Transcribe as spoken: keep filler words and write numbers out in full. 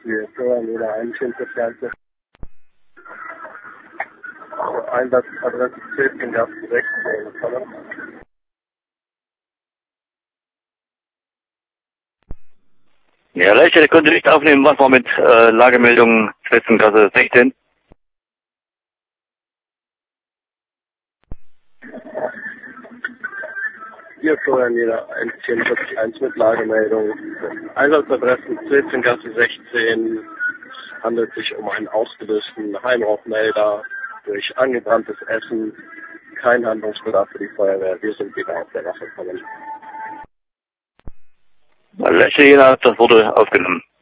Wir steuern wieder ein Schimpfverkehr. Einsatzadresse zehn Gast sechzehn. Ja, Leiter, der konnte nicht aufnehmen, was war mit äh, Lagemeldung Spitzenklasse sechzehn? Wir steuern jeder eins vier eins mit Lagemeldung. Einsatzadressen zehn Gasse sechzehn. Es handelt sich um einen ausgelösten Heimrauchmelder durch angebranntes Essen. Kein Handlungsbedarf für die Feuerwehr. Wir sind wieder auf der Wache gekommen. Leiter, das wurde aufgenommen.